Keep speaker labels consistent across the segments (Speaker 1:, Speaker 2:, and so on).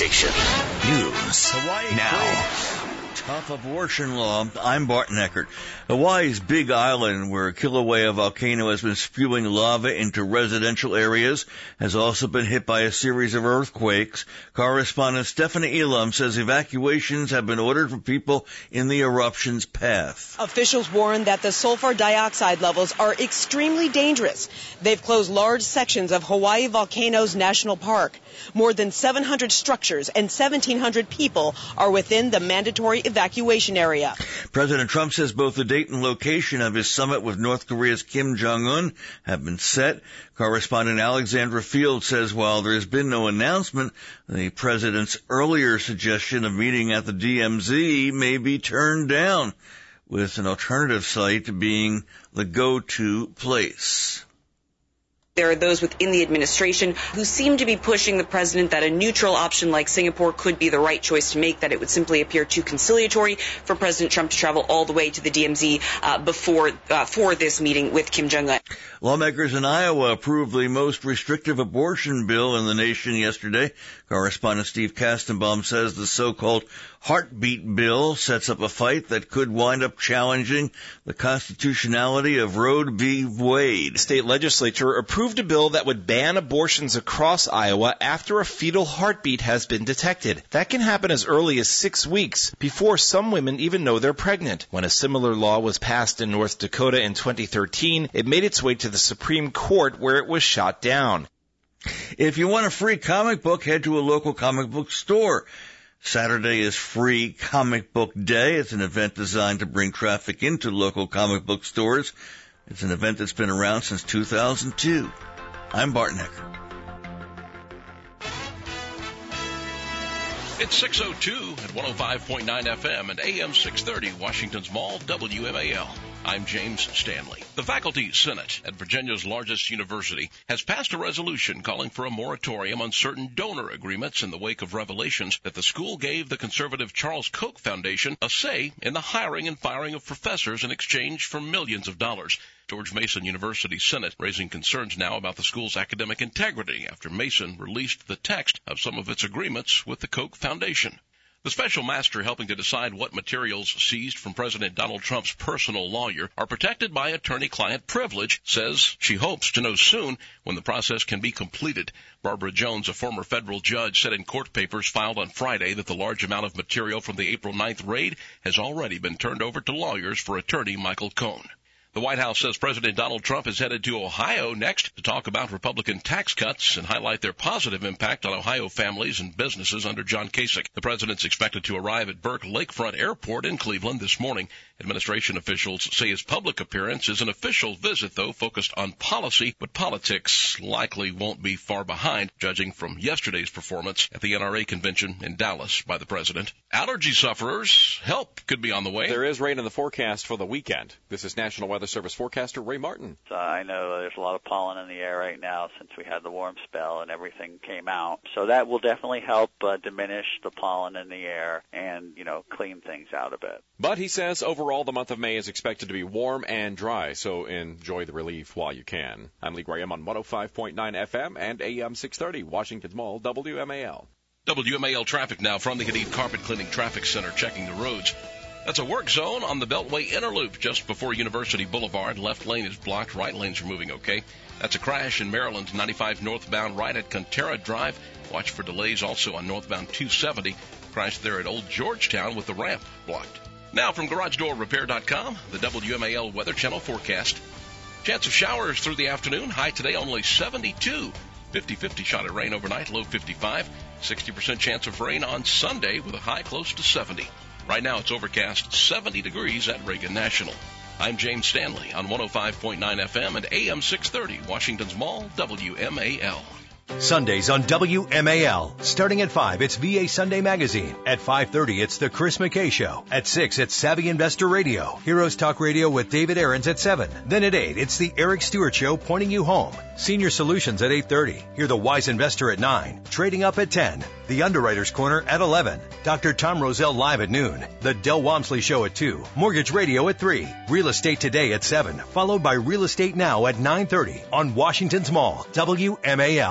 Speaker 1: station. News
Speaker 2: Hawaii
Speaker 1: now.
Speaker 2: Tough abortion law. I'm Barton Eckert. Hawaii's Big Island, where Kilauea volcano has been spewing lava into residential areas, has also been hit by a series of earthquakes. Correspondent Stephanie Elam says evacuations have been ordered for people in the eruption's path.
Speaker 3: Officials warn that the sulfur dioxide levels are extremely dangerous. They've closed large sections of Hawaii Volcanoes National Park. More than 700 structures and 1,700 people are within the mandatory evacuation area.
Speaker 2: President Trump says both the date and location of his summit with North Korea's Kim Jong-un have been set. Correspondent Alexandra Field says while there has been no announcement, the president's earlier suggestion of meeting at the DMZ may be turned down, with an alternative site being the go-to place.
Speaker 4: There are those within the administration who seem to be pushing the president that a neutral option like Singapore could be the right choice to make, that it would simply appear too conciliatory for President Trump to travel all the way to the DMZ for this meeting with Kim Jong-un.
Speaker 2: Lawmakers in Iowa approved the most restrictive abortion bill in the nation yesterday. Correspondent Steve Kastenbaum says the so-called heartbeat bill sets up a fight that could wind up challenging the constitutionality of Roe v. Wade.
Speaker 5: The state legislature approved a bill that would ban abortions across Iowa after a fetal heartbeat has been detected. That can happen as early as 6 weeks, before some women even know they're pregnant. When a similar law was passed in North Dakota in 2013, it made its way to the Supreme Court, where it was shot down.
Speaker 2: If you want a free comic book, head to a local comic book store. Saturday is Free Comic Book Day. It's an event designed to bring traffic into local comic book stores. It's an event that's been around since 2002. I'm Barton Eckert.
Speaker 6: It's 6:02 at 105.9 FM and AM 630, Washington's Mall, WMAL. I'm James Stanley. The Faculty Senate at Virginia's largest university has passed a resolution calling for a moratorium on certain donor agreements in the wake of revelations that the school gave the conservative Charles Koch Foundation a say in the hiring and firing of professors in exchange for millions of dollars. George Mason University Senate raising concerns now about the school's academic integrity after Mason released the text of some of its agreements with the Koch Foundation. The special master helping to decide what materials seized from President Donald Trump's personal lawyer are protected by attorney-client privilege says she hopes to know soon when the process can be completed. Barbara Jones, a former federal judge, said in court papers filed on Friday that the large amount of material from the April 9th raid has already been turned over to lawyers for attorney Michael Cohen. The White House says President Donald Trump is headed to Ohio next to talk about Republican tax cuts and highlight their positive impact on Ohio families and businesses under John Kasich. The president's expected to arrive at Burke Lakefront Airport in Cleveland this morning. Administration officials say his public appearance is an official visit, though focused on policy, but politics likely won't be far behind, judging from yesterday's performance at the NRA convention in Dallas by the president. Allergy sufferers, help could be on the way.
Speaker 7: There is rain in the forecast for the weekend. This is National Weather Service forecaster Ray Martin.
Speaker 8: I know there's a lot of pollen in the air right now since we had the warm spell and everything came out. So that will definitely help diminish the pollen in the air and, clean things out a bit.
Speaker 7: But he says overall the month of May is expected to be warm and dry, so enjoy the relief while you can. I'm Lee Graham on 105.9 FM and AM 630, Washington's Mall, WMAL.
Speaker 6: WMAL traffic now from the Hadid Carpet Cleaning Traffic Center checking the roads. That's a work zone on the Beltway Inner Loop just before University Boulevard. Left lane is blocked. Right lanes are moving okay. That's a crash in Maryland, 95 northbound right at Contera Drive. Watch for delays also on northbound 270. Crash there at Old Georgetown with the ramp blocked. Now from GarageDoorRepair.com, the WMAL Weather Channel forecast. Chance of showers through the afternoon. High today only 72. 50-50 shot of rain overnight, low 55. 60% chance of rain on Sunday with a high close to 70. Right now it's overcast 70 degrees at Reagan National. I'm James Stanley on 105.9 FM and AM 630, Washington's Mall, WMAL.
Speaker 9: Sundays on WMAL. Starting at 5, it's VA Sunday Magazine. At 5:30, it's The Chris McKay Show. At 6, it's Savvy Investor Radio. Heroes Talk Radio with David Aarons at 7. Then at 8, it's The Eric Stewart Show pointing you home. Senior Solutions at 8:30. Hear The Wise Investor at 9. Trading Up at 10. The Underwriter's Corner at 11. Dr. Tom Roselle live at noon. The Del Walmsley Show at 2. Mortgage Radio at 3. Real Estate Today at 7. Followed by Real Estate Now at 9:30 on Washington's Mall, WMAL.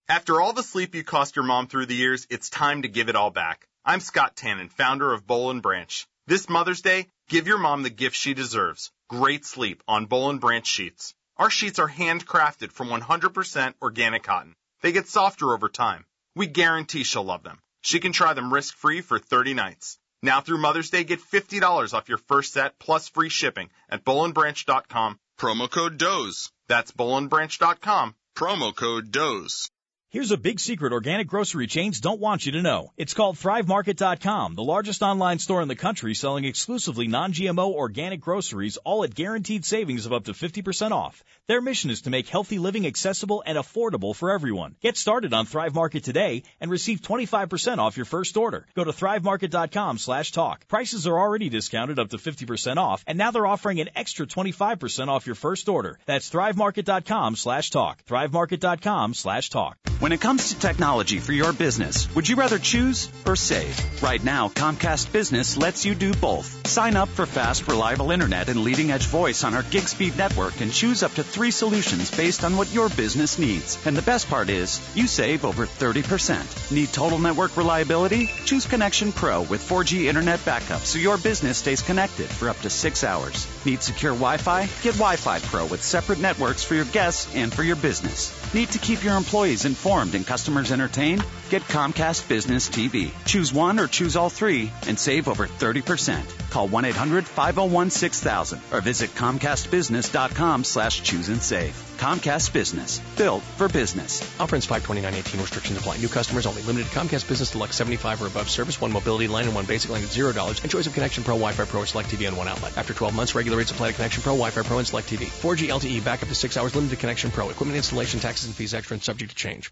Speaker 10: After all the sleep you cost your mom through the years, it's time to give it all back. I'm Scott Tannen, founder of Boll & Branch. This Mother's Day, give your mom the gift she deserves. Great sleep on Boll & Branch sheets. Our sheets are handcrafted from 100% organic cotton. They get softer over time. We guarantee she'll love them. She can try them risk-free for 30 nights. Now through Mother's Day, get $50 off your first set plus free shipping at bollandbranch.com. Promo code DOZE. That's bollandbranch.com. Promo code DOZE.
Speaker 11: Here's a big secret organic grocery chains don't want you to know. It's called ThriveMarket.com, the largest online store in the country selling exclusively non-GMO organic groceries, all at guaranteed savings of up to 50% off. Their mission is to make healthy living accessible and affordable for everyone. Get started on Thrive Market today and receive 25% off your first order. Go to ThriveMarket.com/talk. Prices are already discounted up to 50% off, and now they're offering an extra 25% off your first order. That's ThriveMarket.com/talk. ThriveMarket.com/talk.
Speaker 12: When it comes to technology for your business, would you rather choose or save? Right now, Comcast Business lets you do both. Sign up for fast, reliable internet and leading-edge voice on our gig speed network and choose up to 3 solutions based on what your business needs. And the best part is, you save over 30%. Need total network reliability? Choose Connection Pro with 4G internet backup so your business stays connected for up to 6 hours. Need secure Wi-Fi? Get Wi-Fi Pro with separate networks for your guests and for your business. Need to keep your employees informed and customers entertained? Get Comcast Business TV. Choose one or choose all 3 and save over 30%. Call 1-800-501-6000 or visit ComcastBusiness.com/choose and save. Comcast Business. Built for business.
Speaker 13: Offer ends 5/29/18. Restrictions apply. New customers only. Limited Comcast Business Deluxe 75 or above service. 1 mobility line and 1 basic line at $0. And choice of Connection Pro, Wi-Fi Pro, or Select TV on 1 outlet. After 12 months, regular rates apply to Connection Pro, Wi-Fi Pro, and Select TV. 4G LTE backup to 6 hours. Limited Connection Pro. Equipment installation, taxes, and fees extra and subject to change.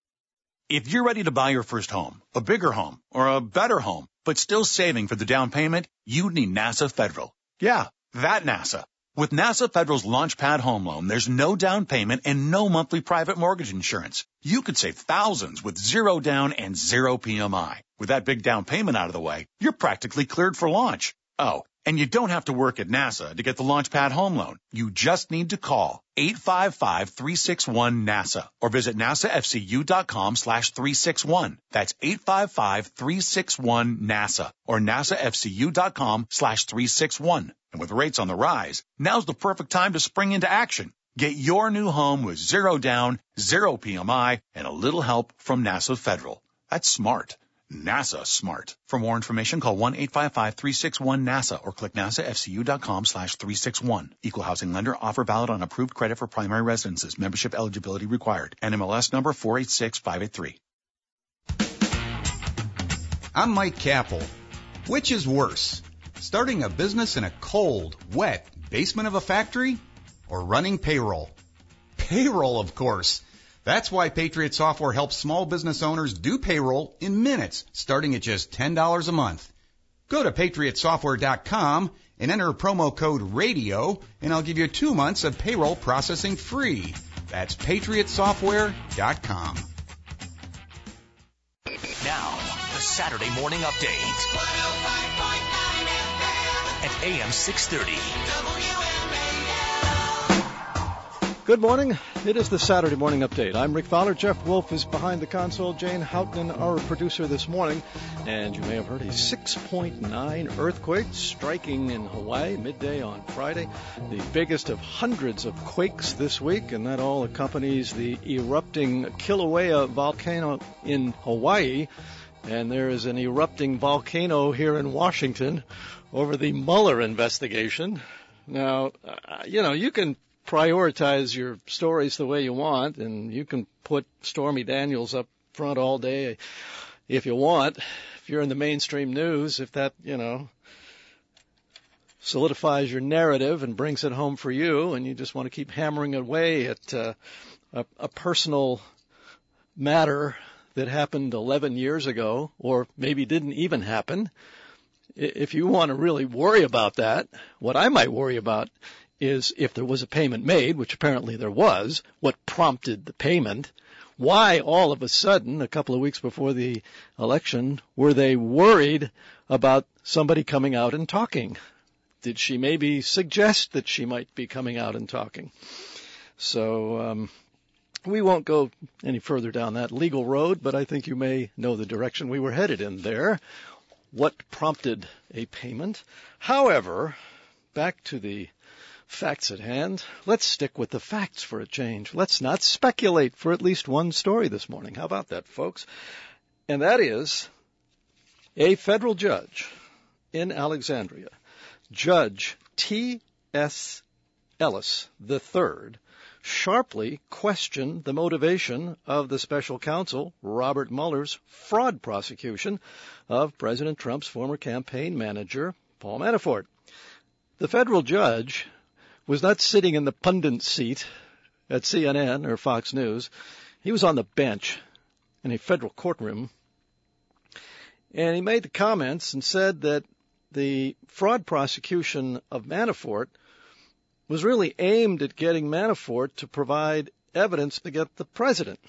Speaker 14: If you're ready to buy your first home, a bigger home, or a better home, but still saving for the down payment, you need NASA Federal. Yeah, that NASA. With NASA Federal's LaunchPad Home Loan, there's no down payment and no monthly private mortgage insurance. You could save thousands with 0 down and 0 PMI. With that big down payment out of the way, you're practically cleared for launch. Oh, and you don't have to work at NASA to get the LaunchPad Home Loan. You just need to call 855-361-NASA or visit nasafcu.com/361. That's 855-361-NASA or nasafcu.com/361. And with rates on the rise, now's the perfect time to spring into action. Get your new home with 0 down, 0 PMI, and a little help from NASA Federal. That's smart. NASA smart. For more information, call 1-855-361-NASA or click nasafcu.com/361. Equal housing lender. Offer valid on approved credit for primary residences. Membership eligibility required. NMLS number 486583.
Speaker 15: I'm Mike Capel. Which is worse? Starting a business in a cold, wet basement of a factory? Or running payroll? Payroll, of course. That's why Patriot Software helps small business owners do payroll in minutes, starting at just $10 a month. Go to patriotsoftware.com and enter promo code RADIO, and I'll give you 2 months of payroll processing free. That's patriotsoftware.com.
Speaker 1: Now, the Saturday Morning Update at AM 630.
Speaker 16: Good morning. It is the Saturday Morning Update. I'm Rick Fowler. Jeff Wolf is behind the console. Jane Houghton, our producer this morning. And you may have heard a 6.9 earthquake striking in Hawaii midday on Friday. The biggest of hundreds of quakes this week, and that all accompanies the erupting Kilauea volcano in Hawaii. And there is an erupting volcano here in Washington over the Mueller investigation. Now, you can prioritize your stories the way you want, and you can put Stormy Daniels up front all day if you want. If you're in the mainstream news, if that, solidifies your narrative and brings it home for you, and you just want to keep hammering away at a personal matter that happened 11 years ago, or maybe didn't even happen. If you want to really worry about that, what I might worry about is if there was a payment made, which apparently there was, what prompted the payment? Why all of a sudden, a couple of weeks before the election, were they worried about somebody coming out and talking? Did she maybe suggest that she might be coming out and talking? So We won't go any further down that legal road, but I think you may know the direction we were headed in there. What prompted a payment? However, back to the facts at hand. Let's stick with the facts for a change. Let's not speculate for at least one story this morning. How about that, folks? And that is a federal judge in Alexandria, Judge T.S. Ellis III, sharply questioned the motivation of the special counsel, Robert Mueller's fraud prosecution of President Trump's former campaign manager, Paul Manafort. The federal judge was not sitting in the pundit seat at CNN or Fox News. He was on the bench in a federal courtroom, and he made the comments and said that the fraud prosecution of Manafort was really aimed at getting Manafort to provide evidence to get the president.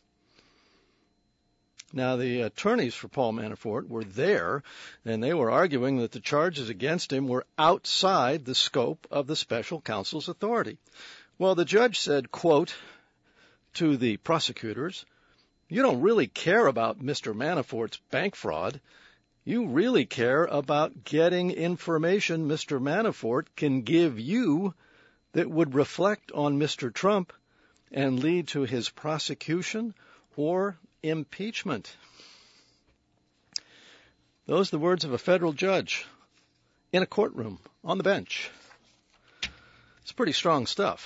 Speaker 16: Now, the attorneys for Paul Manafort were there, and they were arguing that the charges against him were outside the scope of the special counsel's authority. Well, the judge said, quote, to the prosecutors, "You don't really care about Mr. Manafort's bank fraud. You really care about getting information Mr. Manafort can give you that would reflect on Mr. Trump and lead to his prosecution or impeachment." Those are the words of a federal judge in a courtroom on the bench. It's pretty strong stuff.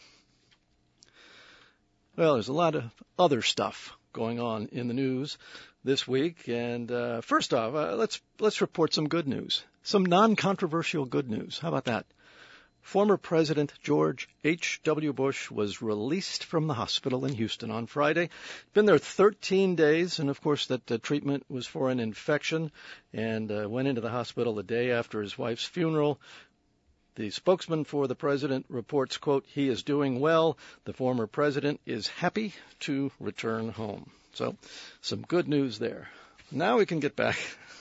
Speaker 16: Well, there's a lot of other stuff going on in the news this week, and first off, let's report some good news, some non-controversial good news. How about that? Former President George H.W. Bush was released from the hospital in Houston on Friday. Been there 13 days, and of course that treatment was for an infection, and went into the hospital a day after his wife's funeral. The spokesman for the president reports, quote, "He is doing well. The former president is happy to return home." So, some good news there. Now we can get back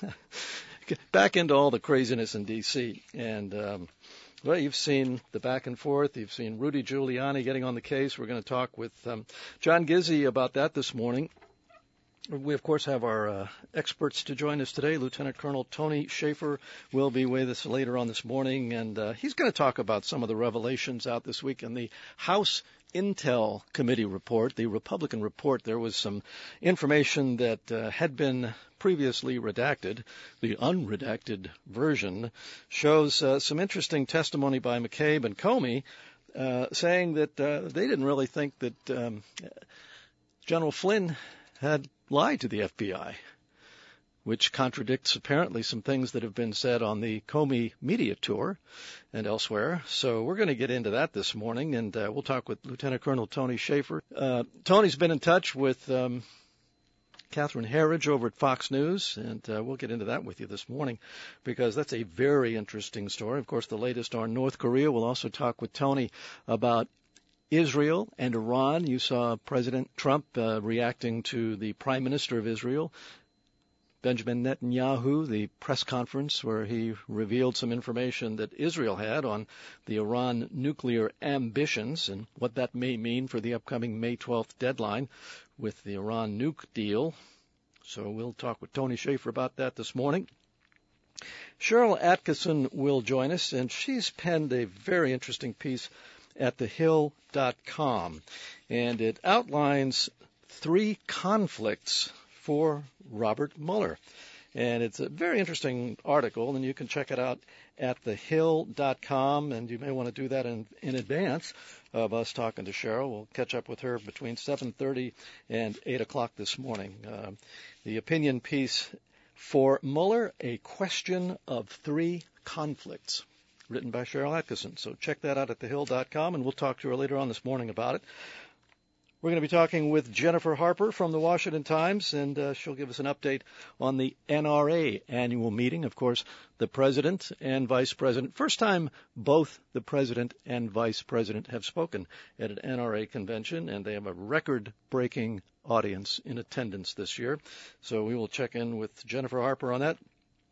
Speaker 16: into all the craziness in D.C. And well, you've seen the back and forth. You've seen Rudy Giuliani getting on the case. We're going to talk with John Gizzi about that this morning. We, of course, have our experts to join us today. Lieutenant Colonel Tony Shaffer will be with us later on this morning, and he's going to talk about some of the revelations out this week in the House Intel Committee report, the Republican report. There was some information that had been previously redacted. The unredacted version shows some interesting testimony by McCabe and Comey saying that they didn't really think that General Flynn had lied to the FBI, which contradicts apparently some things that have been said on the Comey media tour and elsewhere. So we're going to get into that this morning, and we'll talk with Lieutenant Colonel Tony Shaffer. Tony's been in touch with Catherine Herridge over at Fox News, and we'll get into that with you this morning because that's a very interesting story. Of course, the latest on North Korea. We'll also talk with Tony about Israel and Iran. You saw President Trump reacting to the Prime Minister of Israel, Benjamin Netanyahu, the press conference where he revealed some information that Israel had on the Iran nuclear ambitions and what that may mean for the upcoming May 12th deadline with the Iran nuke deal. So we'll talk with Tony Shaffer about that this morning. Cheryl Atkinson will join us, and she's penned a very interesting piece at thehill.com, and it outlines 3 conflicts for Robert Mueller. And it's a very interesting article, and you can check it out at thehill.com, and you may want to do that in advance of us talking to Cheryl. We'll catch up with her between 7:30 and 8 o'clock this morning. The opinion piece for Mueller, A Question of 3 Conflicts, written by Cheryl Atkinson. So check that out at thehill.com, and we'll talk to her later on this morning about it. We're going to be talking with Jennifer Harper from the Washington Times, and she'll give us an update on the NRA annual meeting. Of course, the president and vice president, first time both the president and vice president have spoken at an NRA convention, and they have a record-breaking audience in attendance this year. So we will check in with Jennifer Harper on that.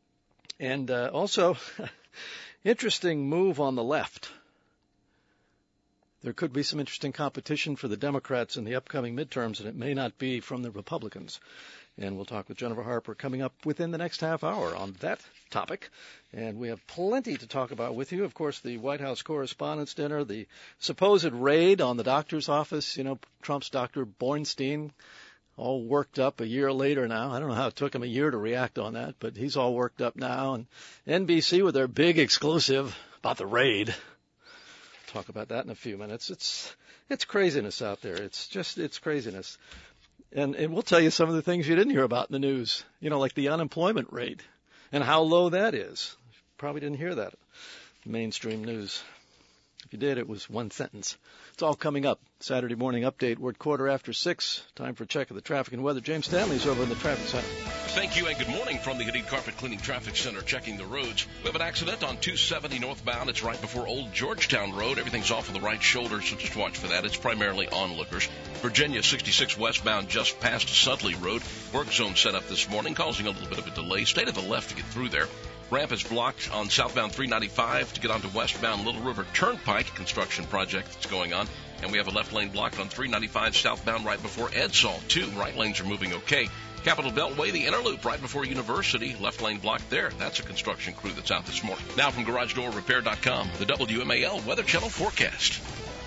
Speaker 16: And also, interesting move on the left. there could be some interesting competition for the Democrats in the upcoming midterms, and it may not be from the Republicans. And we'll talk with Jennifer Harper coming up within the next half hour on that topic. And we have plenty to talk about with you. Of course, the White House Correspondents' Dinner, the supposed raid on the doctor's office, Trump's Dr. Bornstein, all worked up a year later now. I don't know how it took him a year to react on that, but he's all worked up now. And NBC with their big exclusive about the raid. Talk about that in a few minutes. It's craziness out there. It's craziness. And we'll tell you some of the things you didn't hear about in the news, like the unemployment rate and how low that is. Probably didn't hear that in mainstream news. If you did, it was one sentence. It's all coming up. Saturday morning update. We're at 6:15. Time for a check of the traffic and weather. James Stanley's over in the traffic center.
Speaker 6: Thank you and good morning from the Hadid Carpet Cleaning Traffic Center, checking the roads. We have an accident on 270 northbound. It's right before Old Georgetown Road. Everything's off on the right shoulder, so just watch for that. It's primarily onlookers. Virginia 66 westbound just past Sudley Road. Work zone set up this morning, causing a little bit of a delay. Stay to the left to get through there. Ramp is blocked on southbound 395 to get onto westbound Little River Turnpike, construction project that's going on. And we have a left lane blocked on 395 southbound right before Edsall, too. Right lanes are moving okay. Capitol Beltway, the inner loop right before University, left lane blocked there. That's a construction crew that's out this morning. Now from GarageDoorRepair.com, the WMAL Weather Channel forecast.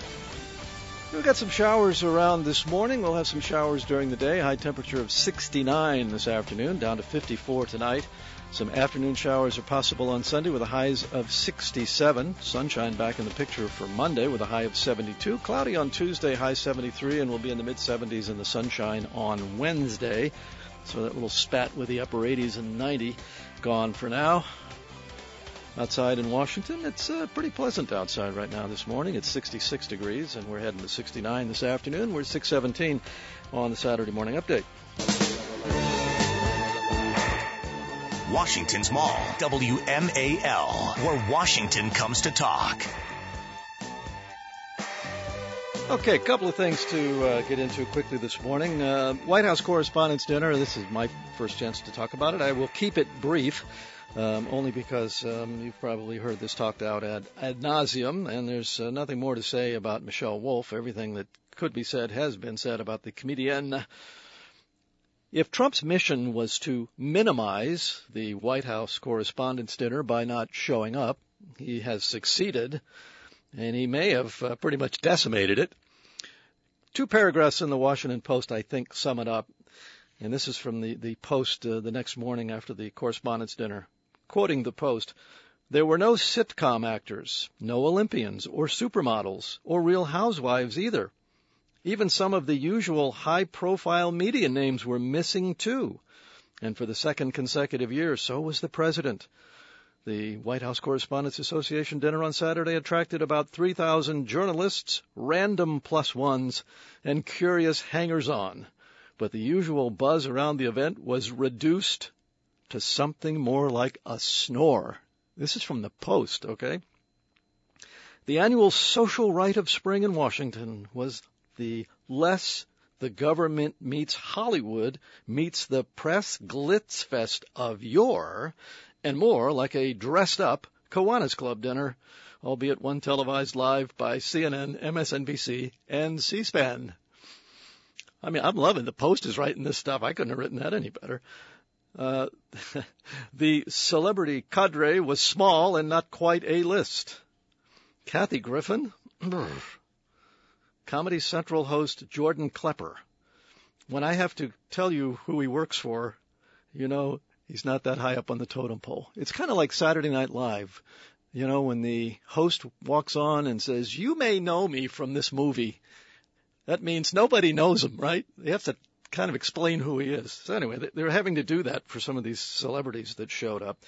Speaker 16: We've got some showers around this morning. We'll have some showers during the day. High temperature of 69 this afternoon, down to 54 tonight. Some afternoon showers are possible on Sunday with a highs of 67. Sunshine back in the picture for Monday with a high of 72. Cloudy on Tuesday, high 73, and we'll be in the mid-70s in the sunshine on Wednesday. So that little spat with the upper 80s and 90 gone for now. Outside in Washington, it's pretty pleasant outside right now this morning. It's 66 degrees, and we're heading to 69 this afternoon. We're at 6:17 on the Saturday morning update.
Speaker 1: Washington's Mall, WMAL, where Washington comes to talk.
Speaker 16: Okay, a couple of things to get into quickly this morning. White House Correspondents' Dinner. This is my first chance to talk about it. I will keep it brief, only because you've probably heard this talked out ad nauseum, and there's nothing more to say about Michelle Wolf. Everything that could be said has been said about the comedienne. If Trump's mission was to minimize the White House Correspondents' Dinner by not showing up, he has succeeded, and he may have pretty much decimated it. Two paragraphs in the Washington Post, I think, sum it up, and this is from the Post the next morning after the Correspondents' Dinner. Quoting the Post, "There were no sitcom actors, no Olympians or supermodels, or Real Housewives either. Even some of the usual high-profile media names were missing, too. And for the second consecutive year, so was the president. The White House Correspondents Association dinner on Saturday attracted about 3,000 journalists, random plus ones, and curious hangers-on. But the usual buzz around the event was reduced to something more like a snore." This is from the Post, okay? The annual social rite of spring in Washington was the less the government meets Hollywood meets the press glitz fest of yore, and more like a dressed-up Kiwanis Club dinner, albeit one televised live by CNN, MSNBC, and C-SPAN. I mean, I'm loving the Post is writing this stuff. I couldn't have written that any better. The celebrity cadre was small and not quite A-list. Kathy Griffin? Comedy Central host Jordan Klepper. When I have to tell you who he works for, he's not that high up on the totem pole. It's kind of like Saturday Night Live. When the host walks on and says, "You may know me from this movie," that means nobody knows him, right? They have to kind of explain who he is. So anyway, they're having to do that for some of these celebrities that showed up.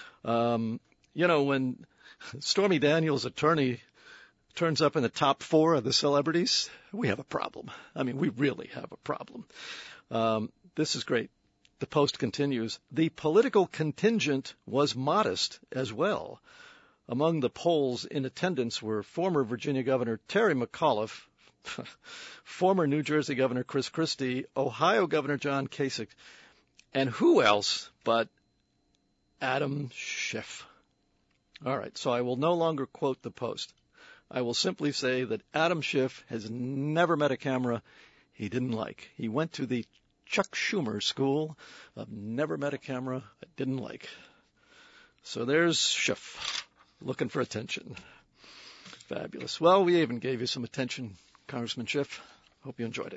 Speaker 16: When Stormy Daniels' attorney turns up in the top 4 of the celebrities, we have a problem. I mean, we really have a problem. This is great. The Post continues, "The political contingent was modest as well. Among the polls in attendance were former Virginia Governor Terry McAuliffe, former New Jersey Governor Chris Christie, Ohio Governor John Kasich, and who else but Adam Schiff." All right, so I will no longer quote the Post. I will simply say that Adam Schiff has never met a camera he didn't like. He went to the Chuck Schumer School of never met a camera I didn't like. So there's Schiff looking for attention. Fabulous. Well, we even gave you some attention, Congressman Schiff. Hope you enjoyed it.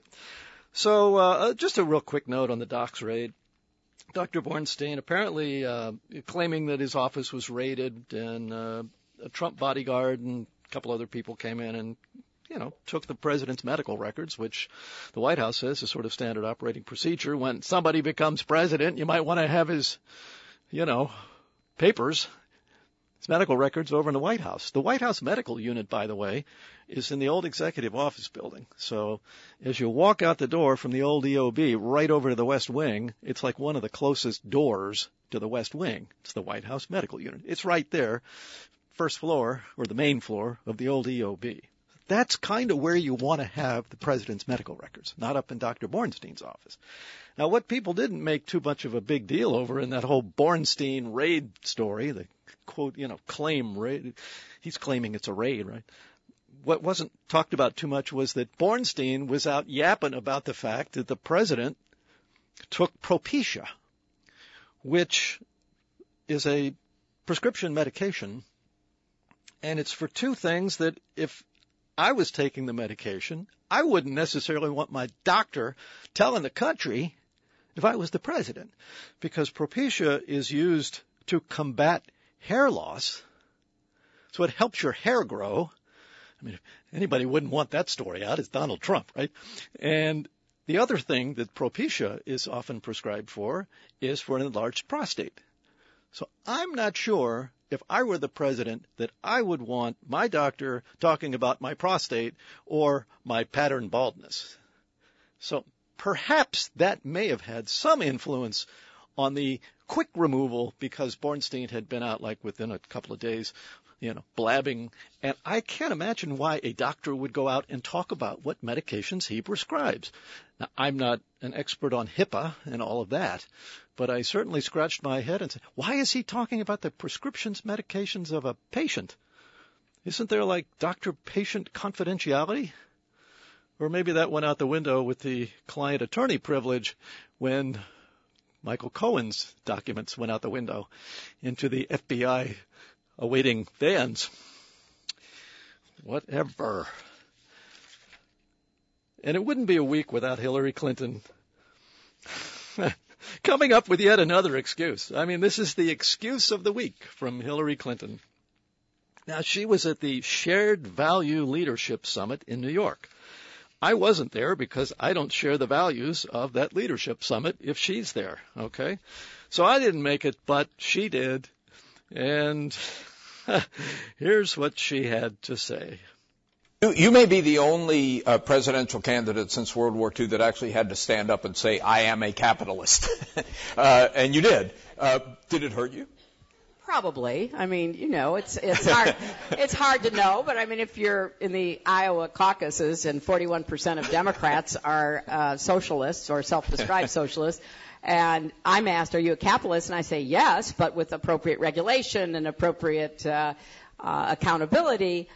Speaker 16: So just a real quick note on the Docs raid. Dr. Bornstein apparently claiming that his office was raided, and a Trump bodyguard and a couple other people came in and, took the president's medical records, which the White House says is sort of standard operating procedure. When somebody becomes president, you might want to have his, papers, his medical records over in the White House. The White House medical unit, by the way, is in the old executive office building. So as you walk out the door from the old EOB right over to the West Wing, it's like one of the closest doors to the West Wing. It's the White House medical unit. It's right there, first floor, or the main floor of the old EOB. That's kind of where you want to have the president's medical records, not up in Dr. Bornstein's office. Now, what people didn't make too much of a big deal over in that whole Bornstein raid story, the quote, claim raid, he's claiming it's a raid, right? What wasn't talked about too much was that Bornstein was out yapping about the fact that the president took Propecia, which is a prescription medication, and it's for two things that if I was taking the medication, I wouldn't necessarily want my doctor telling the country if I was the president, because Propecia is used to combat hair loss, so it helps your hair grow. I mean, if anybody wouldn't want that story out, it's Donald Trump, right? And the other thing that Propecia is often prescribed for is for an enlarged prostate. So I'm not sure if I were the president that I would want my doctor talking about my prostate or my pattern baldness. So perhaps that may have had some influence on the quick removal, because Bornstein had been out like within a couple of days, blabbing. And I can't imagine why a doctor would go out and talk about what medications he prescribes. Now, I'm not an expert on HIPAA and all of that, but I certainly scratched my head and said, why is he talking about the prescriptions, medications of a patient? Isn't there like doctor-patient confidentiality? Or maybe that went out the window with the client-attorney privilege when Michael Cohen's documents went out the window into the FBI awaiting vans. Whatever. And it wouldn't be a week without Hillary Clinton coming up with yet another excuse. I mean, this is the excuse of the week from Hillary Clinton. Now, she was at the Shared Value Leadership Summit in New York. I wasn't there because I don't share the values of that leadership summit if she's there, okay? So I didn't make it, but she did. And here's what she had to say.
Speaker 17: You may be the only presidential candidate since World War II that actually had to stand up and say, I am a capitalist. And you did. Did it hurt you?
Speaker 18: Probably. I mean, it's hard. It's hard to know, but I mean, if you're in the Iowa caucuses and 41% of Democrats are socialists or self-described socialists, and I'm asked, "Are you a capitalist?" and I say yes, but with appropriate regulation and appropriate accountability,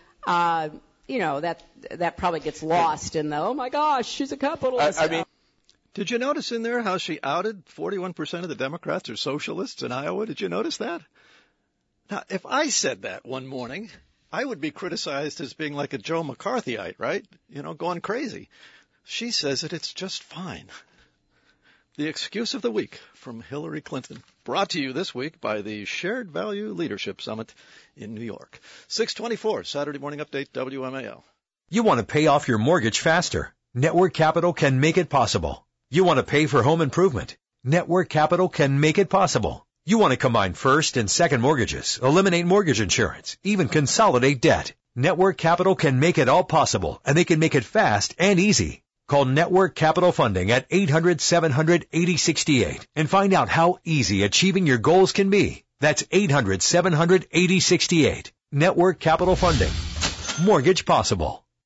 Speaker 18: that probably gets lost in the oh my gosh, she's a capitalist.
Speaker 16: I mean. Did you notice in there how she outed 41% of the Democrats are socialists in Iowa? Did you notice that? Now, if I said that one morning, I would be criticized as being like a Joe McCarthyite, right? Going crazy. She says that it's just fine. The excuse of the week from Hillary Clinton, brought to you this week by the Shared Value Leadership Summit in New York. 624, Saturday Morning Update, WMAL.
Speaker 9: You want to pay off your mortgage faster. Network Capital can make it possible. You want to pay for home improvement. Network Capital can make it possible. You want to combine first and second mortgages, eliminate mortgage insurance, even consolidate debt. Network Capital can make it all possible, and they can make it fast and easy. Call Network Capital Funding at 800-700-8068 and find out how easy achieving your goals can be. That's 800-700-8068. Network Capital Funding. Mortgage possible.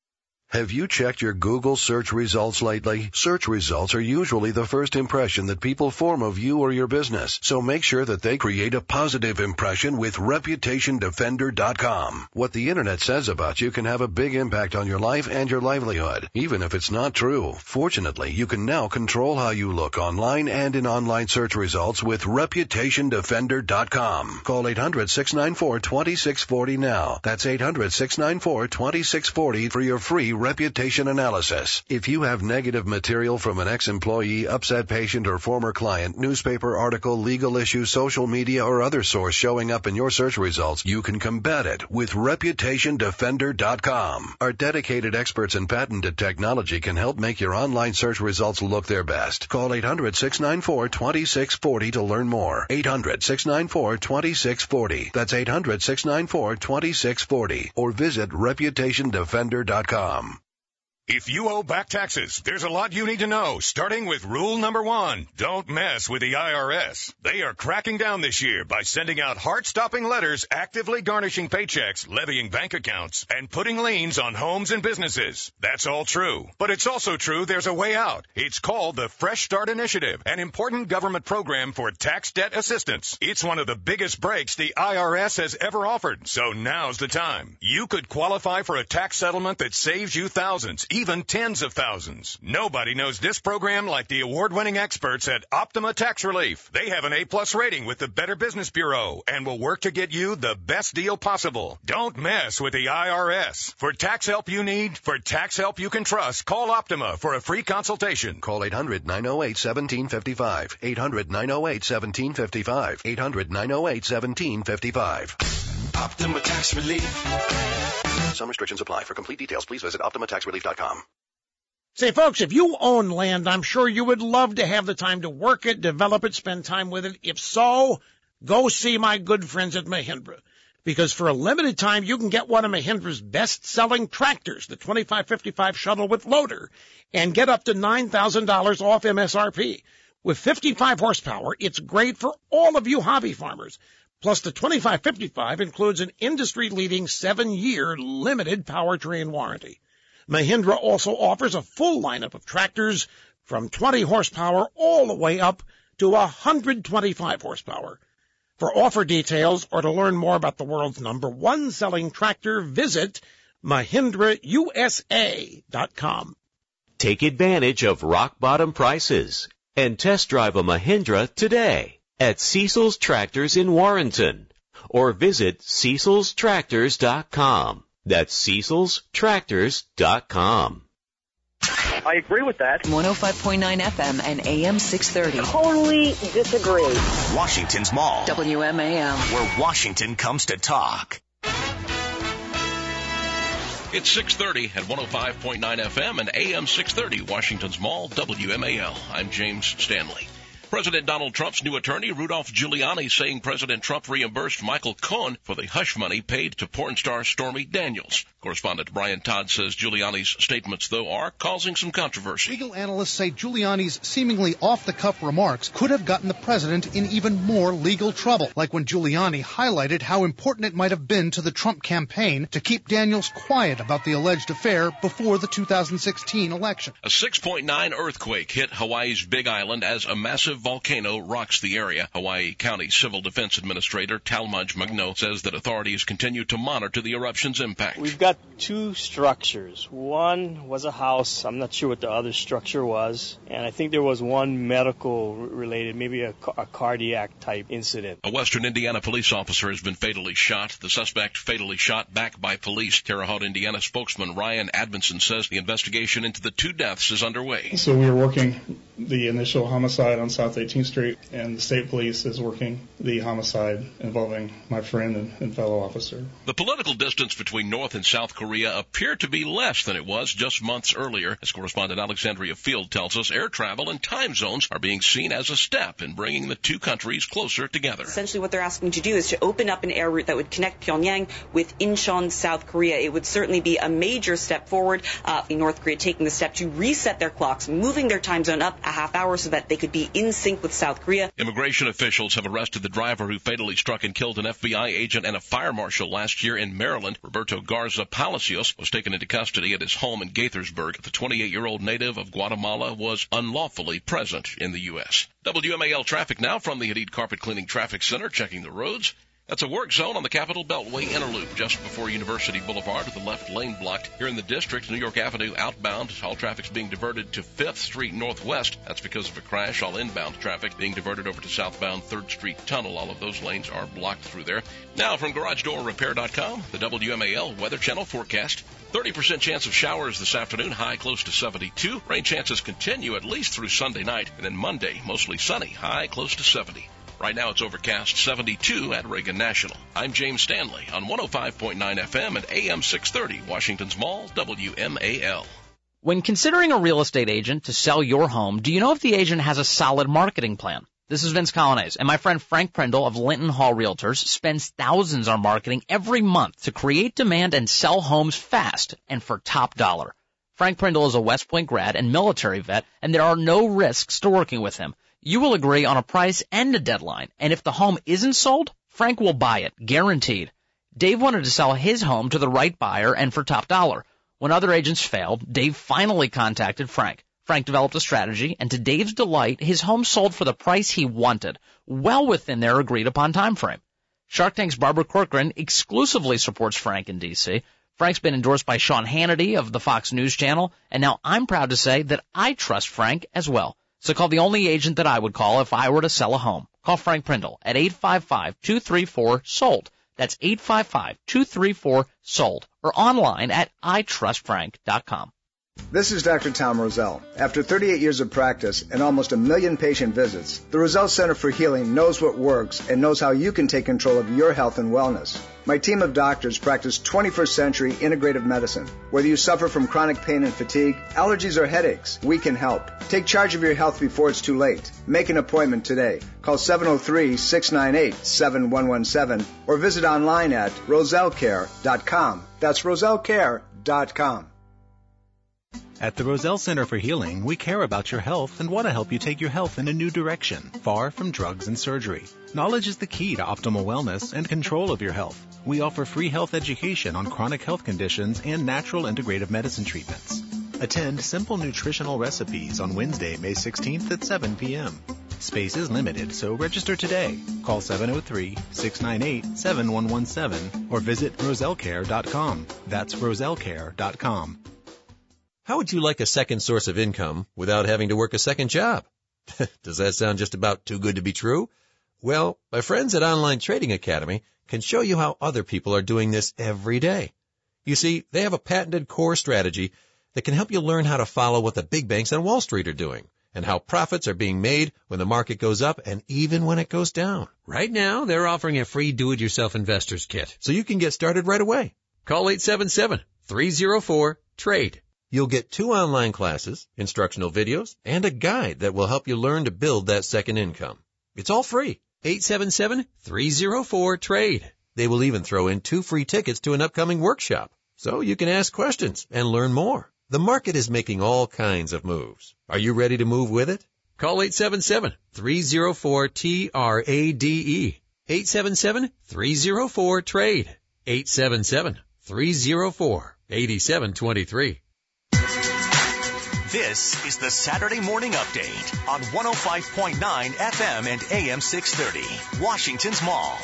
Speaker 19: Have you checked your Google search results lately? Search results are usually the first impression that people form of you or your business, so make sure that they create a positive impression with ReputationDefender.com. What the internet says about you can have a big impact on your life and your livelihood, even if it's not true. Fortunately, you can now control how you look online and in online search results with ReputationDefender.com. Call 800-694-2640 now. That's 800-694-2640 for your free reputation analysis. If you have negative material from an ex-employee, upset patient, or former client, newspaper article, legal issue, social media, or other source showing up in your search results, you can combat it with ReputationDefender.com. Our dedicated experts in patented technology can help make your online search results look their best. Call 800-694-2640 to learn more. 800-694-2640. That's 800-694-2640. Or visit ReputationDefender.com.
Speaker 20: If you owe back taxes, there's a lot you need to know, starting with rule number 1. Don't mess with the IRS. They are cracking down this year by sending out heart-stopping letters actively garnishing paychecks, levying bank accounts, and putting liens on homes and businesses. That's all true. But it's also true there's a way out. It's called the Fresh Start Initiative, an important government program for tax debt assistance. It's one of the biggest breaks the IRS has ever offered, so now's the time. You could qualify for a tax settlement that saves you thousands, even tens of thousands. Nobody knows this program like the award-winning experts at Optima Tax Relief. They have an A-plus rating with the Better Business Bureau and will work to get you the best deal possible. Don't mess with the IRS. For tax help you need, for tax help you can trust, call Optima for a free consultation.
Speaker 19: Call 800-908-1755. 800-908-1755. 800-908-1755.
Speaker 20: Optima Tax Relief.
Speaker 19: Some restrictions apply. For complete details, please visit OptimaTaxRelief.com.
Speaker 21: Say, folks, if you own land, I'm sure you would love to have the time to work it, develop it, spend time with it. If so, go see my good friends at Mahindra. Because for a limited time, you can get one of Mahindra's best-selling tractors, the 2555 Shuttle with loader, and get up to $9,000 off MSRP. With 55 horsepower, it's great for all of you hobby farmers. Plus, the 2555 includes an industry-leading 7-year limited powertrain warranty. Mahindra also offers a full lineup of tractors from 20 horsepower all the way up to 125 horsepower. For offer details or to learn more about the world's #1 selling tractor, visit MahindraUSA.com.
Speaker 22: Take advantage of rock-bottom prices and test drive a Mahindra today at Cecil's Tractors in Warrenton, or visit CecilsTractors.com. That's CecilsTractors.com.
Speaker 23: I agree with that.
Speaker 24: 105.9 FM and AM 630.
Speaker 23: Totally disagree.
Speaker 1: Washington's Mall.
Speaker 24: WMAM.
Speaker 1: Where Washington comes to talk.
Speaker 6: It's 6:30 at 105.9 FM and AM 630, Washington's Mall, WMAL. I'm James Stanley. President Donald Trump's new attorney, Rudolph Giuliani, saying President Trump reimbursed Michael Cohen for the hush money paid to porn star Stormy Daniels. Correspondent Brian Todd says Giuliani's statements, though, are causing some controversy.
Speaker 25: Legal analysts say Giuliani's seemingly off-the-cuff remarks could have gotten the president in even more legal trouble, like when Giuliani highlighted how important it might have been to the Trump campaign to keep Daniels quiet about the alleged affair before the 2016 election.
Speaker 6: A 6.9 earthquake hit Hawaii's Big Island as a massive volcano rocks the area. Hawaii County Civil Defense Administrator Talmadge Magno says that authorities continue to monitor the eruption's impact.
Speaker 26: We've got two structures. One was a house. I'm not sure what the other structure was. And I think there was one medical related, maybe a cardiac type incident.
Speaker 6: A Western Indiana police officer has been fatally shot. The suspect fatally shot back by police. Terre Haute, Indiana spokesman Ryan Admonson says the investigation into the two deaths is underway.
Speaker 27: So we were working the initial homicide on South 18th Street, and the state police is working the homicide involving my friend and fellow officer.
Speaker 6: The political distance between North and South Korea appeared to be less than it was just months earlier. As correspondent Alexandria Field tells us, air travel and time zones are being seen as a step in bringing the two countries closer together.
Speaker 4: Essentially what they're asking to do is to open up an air route that would connect Pyongyang with Incheon, South Korea. It would certainly be a major step forward. North Korea taking the step to reset their clocks, moving their time zone up a half hour so that they could be in sync with South Korea.
Speaker 6: Immigration officials have arrested the driver who fatally struck and killed an FBI agent and a fire marshal last year in Maryland. Roberto Garza Palacios was taken into custody at his home in Gaithersburg. The 28-year-old native of Guatemala was unlawfully present in the U.S. WMAL traffic now from the Hadid Carpet Cleaning Traffic Center, checking the roads. That's a work zone on the Capitol Beltway Inner Loop just before University Boulevard with the left lane blocked. Here in the district, New York Avenue outbound, all traffic's being diverted to 5th Street Northwest. That's because of a crash. All inbound traffic being diverted over to southbound 3rd Street Tunnel. All of those lanes are blocked through there. Now from GarageDoorRepair.com, the WMAL Weather Channel forecast. 30% chance of showers this afternoon, high close to 72. Rain chances continue at least through Sunday night. And then Monday, mostly sunny, high close to 70. Right now it's overcast 72 at Reagan National. I'm James Stanley on 105.9 FM and AM 630, Washington's Mall, WMAL.
Speaker 2: When considering a real estate agent to sell your home, do you know if the agent has a solid marketing plan? This is Vince Colonnese, and my friend Frank Prindle of Linton Hall Realtors spends thousands on marketing every month to create demand and sell homes fast and for top dollar. Frank Prindle is a West Point grad and military vet, and there are no risks to working with him. You will agree on a price and a deadline, and if the home isn't sold, Frank will buy it, guaranteed. Dave wanted to sell his home to the right buyer and for top dollar. When other agents failed, Dave finally contacted Frank. Frank developed a strategy, and to Dave's delight, his home sold for the price he wanted, well within their agreed-upon time frame. Shark Tank's Barbara Corcoran exclusively supports Frank in D.C. Frank's been endorsed by Sean Hannity of the Fox News Channel, and now I'm proud to say that I trust Frank as well. So call the only agent that I would call if I were to sell a home. Call Frank Prindle at 855-234-SOLD. That's 855-234-SOLD. Or online at itrustfrank.com.
Speaker 3: This is Dr. Tom Roselle. After 38 years of practice and almost 1 million patient visits, the Roselle Center for Healing knows what works and knows how you can take control of your health and wellness. My team of doctors practice 21st century integrative medicine. Whether you suffer from chronic pain and fatigue, allergies or headaches, we can help. Take charge of your health before it's too late. Make an appointment today. Call 703-698-7117 or visit online at rosellecare.com. That's rosellecare.com.
Speaker 5: At the Roselle Center for Healing, we care about your health and want to help you take your health in a new direction, far from drugs and surgery. Knowledge is the key to optimal wellness and control of your health. We offer free health education on chronic health conditions and natural integrative medicine treatments. Attend Simple Nutritional Recipes on Wednesday, May 16th at 7 p.m. Space is limited, so register today. Call 703-698-7117 or visit rosellecare.com. That's rosellecare.com.
Speaker 7: How would you like a second source of income without having to work a second job? Does that sound just about too good to be true? Well, my friends at Online Trading Academy can show you how other people are doing this every day. You see, they have a patented core strategy that can help you learn how to follow what the big banks on Wall Street are doing and how profits are being made when the market goes up and even when it goes down.
Speaker 8: Right now, they're offering a free do-it-yourself investor's kit.
Speaker 7: So you can get started right away. Call 877-304-TRADE. You'll get 2 online classes, instructional videos, and a guide that will help you learn to build that second income. It's all free. 877-304-TRADE. They will even throw in 2 free tickets to an upcoming workshop, so you can ask questions and learn more. The market is making all kinds of moves. Are you ready to move with it? Call 877-304-TRADE. 877-304-TRADE. 877-304-8723.
Speaker 1: This is the Saturday Morning Update on 105.9 FM and AM 630, Washington's Mall,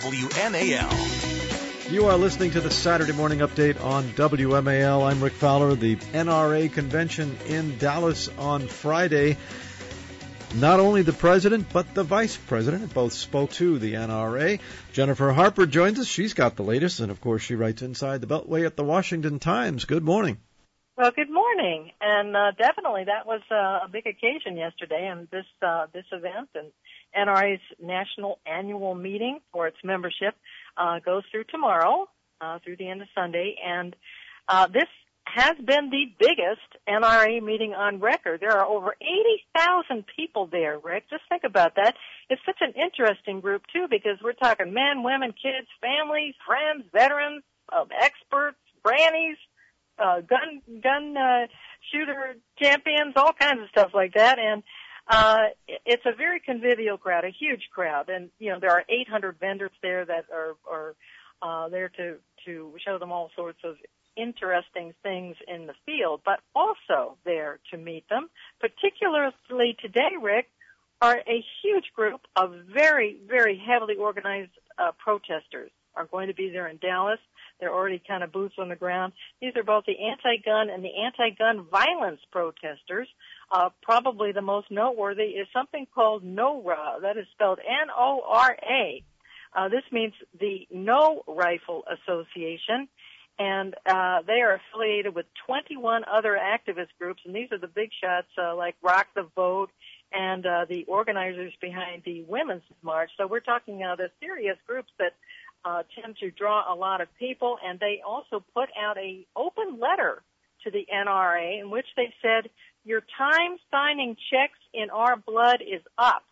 Speaker 1: WMAL.
Speaker 16: You are listening to the Saturday Morning Update on WMAL. I'm Rick Fowler. The NRA convention in Dallas on Friday. Not only the president, but the vice president both spoke to the NRA. Jennifer Harper joins us. She's got the latest, and of course she writes inside the Beltway at the Washington Times. Good morning.
Speaker 10: Well, good morning, and definitely that was a big occasion yesterday, and this event and NRA's national annual meeting for its membership goes through tomorrow, through the end of Sunday, and this has been the biggest NRA meeting on record. There are over 80,000 people there, Rick. Just think about that. It's such an interesting group, too, because we're talking men, women, kids, families, friends, veterans, experts, grannies, gun shooter champions, all kinds of stuff like that. And it's a very convivial crowd, a huge crowd. And, you know, there are 800 vendors there that are there to show them all sorts of interesting things in the field, but also there to meet them. Particularly today, Rick, are a huge group of very, very heavily organized protesters are going to be there in Dallas. They're already kind of boots on the ground. These are both the anti-gun and the anti-gun violence protesters. Probably the most noteworthy is something called NORA. That is spelled N-O-R-A. This means the No Rifle Association, and they are affiliated with 21 other activist groups, and these are the big shots like Rock the Vote and the organizers behind the Women's March. So we're talking the serious groups that tend to draw a lot of people, and they also put out a open letter to the NRA in which they said, your time signing checks in our blood is up.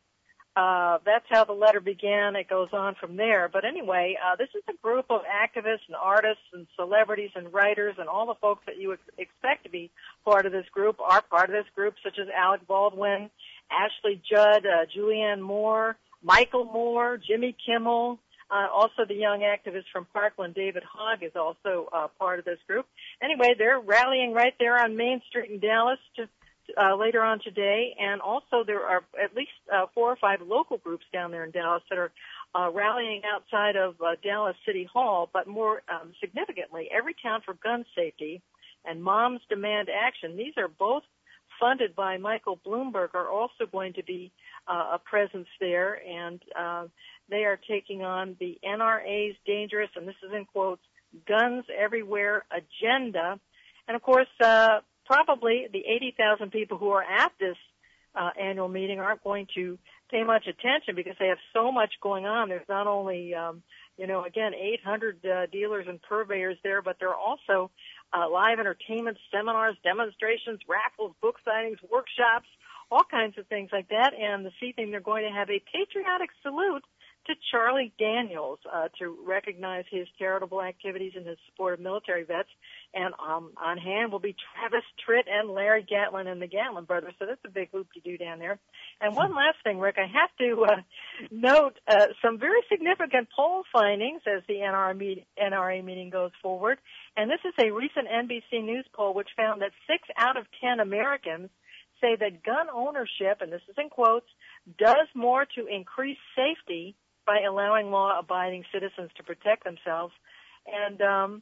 Speaker 10: That's how the letter began. It goes on from there. But anyway, this is a group of activists and artists and celebrities and writers, and all the folks that you would expect to be part of this group are part of this group, such as Alec Baldwin, Ashley Judd, Julianne Moore, Michael Moore, Jimmy Kimmel. Also the young activist from Parkland, David Hogg, is also part of this group. Anyway, they're rallying right there on Main Street in Dallas later on today, and also there are at least 4 or 5 local groups down there in Dallas that are rallying outside of Dallas City Hall, but more significantly, Every Town for Gun Safety and Moms Demand Action. These are both funded by Michael Bloomberg, are also going to be a presence there, and they are taking on the NRA's dangerous, and this is in quotes, Guns Everywhere agenda. And of course, probably the 80,000 people who are at this annual meeting aren't going to pay much attention because they have so much going on. There's not only, again, 800 dealers and purveyors there, but there are also live entertainment, seminars, demonstrations, raffles, book signings, workshops, all kinds of things like that. And this evening they're going to have a patriotic salute to Charlie Daniels to recognize his charitable activities and his support of military vets. And on hand will be Travis Tritt and Larry Gatlin and the Gatlin brothers. So that's a big hoop to do down there. And one last thing, Rick, I have to note some very significant poll findings as the NRA meeting goes forward. And this is a recent NBC News poll which found that 6 out of 10 Americans say that gun ownership, and this is in quotes, does more to increase safety by allowing law-abiding citizens to protect themselves. And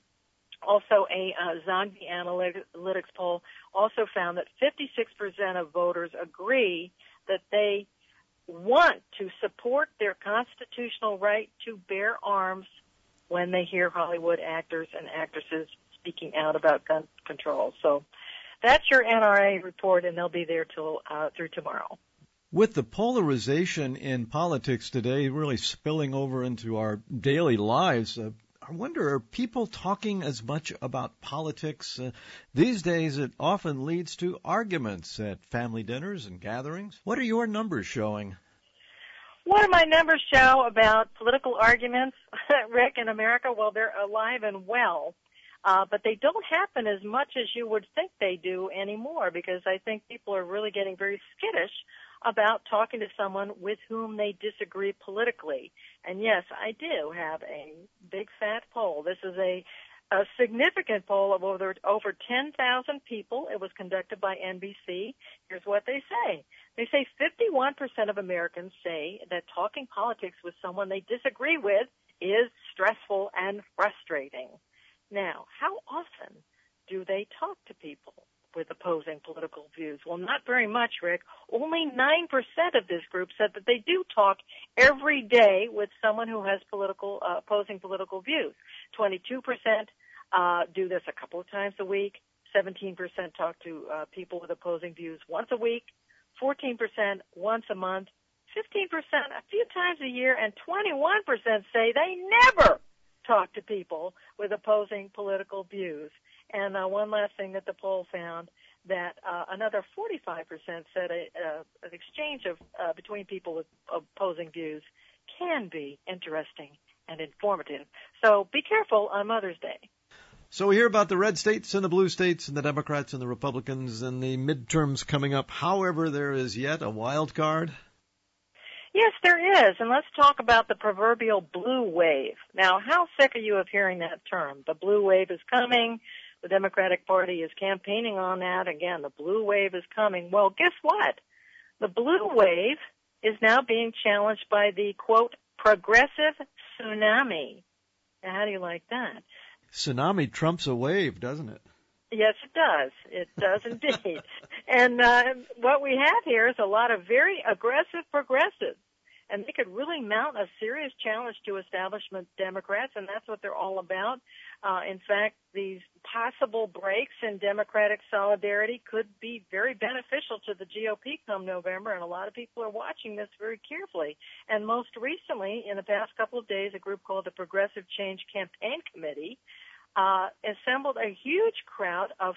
Speaker 10: also a Zogby Analytics poll also found that 56% of voters agree that they want to support their constitutional right to bear arms when they hear Hollywood actors and actresses speaking out about gun control. So that's your NRA report, and they'll be there through tomorrow.
Speaker 16: With the polarization in politics today really spilling over into our daily lives, I wonder, are people talking as much about politics? These days it often leads to arguments at family dinners and gatherings. What are your numbers showing?
Speaker 10: What do my numbers show about political arguments, Rick, in America? Well, they're alive and well. But they don't happen as much as you would think they do anymore, because I think people are really getting very skittish about talking to someone with whom they disagree politically. And yes, I do have a big fat poll. This is a significant poll of over 10,000 people. It was conducted by NBC. Here's what they say. They say 51% of Americans say that talking politics with someone they disagree with is stressful and frustrating. Now, how often do they talk to people with opposing political views? Well, not very much, Rick. Only 9% of this group said that they do talk every day with someone who has opposing political views. 22% do this a couple of times a week. 17% talk to people with opposing views once a week. 14% once a month. 15% a few times a year. And 21% say they never talk to people with opposing political views. And one last thing that the poll found, that another 45% said an exchange of between people with opposing views can be interesting and informative. So be careful on Mother's Day.
Speaker 16: So we hear about the red states and the blue states and the Democrats and the Republicans and the midterms coming up. However, there is yet a wild card.
Speaker 10: Yes, there is, and let's talk about the proverbial blue wave. Now, how sick are you of hearing that term? The blue wave is coming. The Democratic Party is campaigning on that. Again, the blue wave is coming. Well, guess what? The blue wave is now being challenged by the, quote, progressive tsunami. Now, how do you like that?
Speaker 16: Tsunami trumps a wave, doesn't it?
Speaker 10: Yes, it does. It does indeed. And what we have here is a lot of very aggressive progressives, and they could really mount a serious challenge to establishment Democrats, and that's what they're all about. In fact, these possible breaks in Democratic solidarity could be very beneficial to the GOP come November, and a lot of people are watching this very carefully. And most recently, in the past couple of days, a group called the Progressive Change Campaign Committee assembled a huge crowd of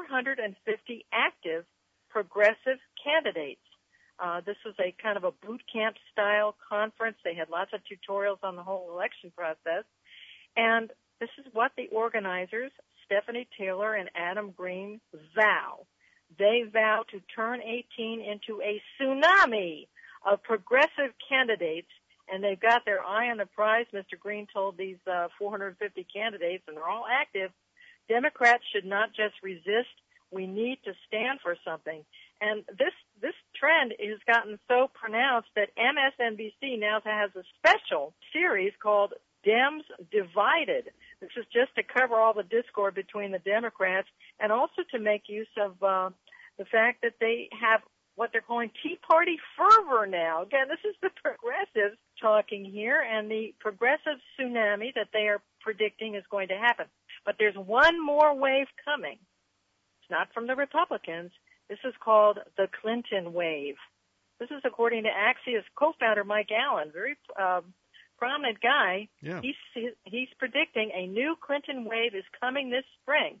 Speaker 10: 450 active progressive candidates. This was a kind of a boot camp style conference. They had lots of tutorials on the whole election process. And this is what the organizers, Stephanie Taylor and Adam Green, vow. They vow to turn 18 into a tsunami of progressive candidates, and they've got their eye on the prize. Mr. Green told these 450 candidates, and they're all active, Democrats should not just resist. We need to stand for something. And this trend has gotten so pronounced that MSNBC now has a special series called Dems Divided. This is just to cover all the discord between the Democrats and also to make use of the fact that they have what they're calling Tea Party fervor now. Again, this is the progressives talking here, and the progressive tsunami that they are predicting is going to happen. But there's one more wave coming. It's not from the Republicans. This is called the Clinton wave. This is according to Axios co-founder Mike Allen, very prominent guy.
Speaker 16: Yeah.
Speaker 10: He's predicting a new Clinton wave is coming this spring.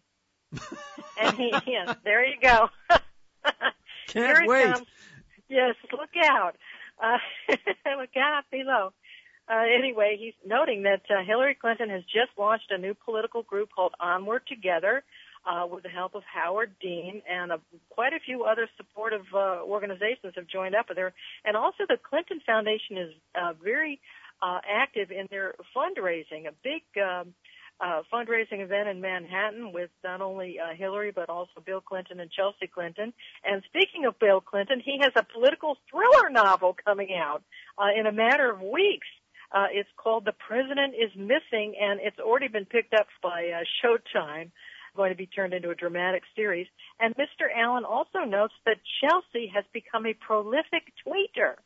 Speaker 10: And there you go.
Speaker 16: Can't wait.
Speaker 10: Comes. Yes, look out. Look out below. Anyway, he's noting that Hillary Clinton has just launched a new political group called Onward Together with the help of Howard Dean, and quite a few other supportive organizations have joined up with her. And also the Clinton Foundation is very active in their fundraising, a big fundraising event in Manhattan with not only Hillary but also Bill Clinton and Chelsea Clinton. And speaking of Bill Clinton, he has a political thriller novel coming out in a matter of weeks. It's called The President is Missing, and it's already been picked up by Showtime, going to be turned into a dramatic series. And Mr. Allen also notes that Chelsea has become a prolific tweeter.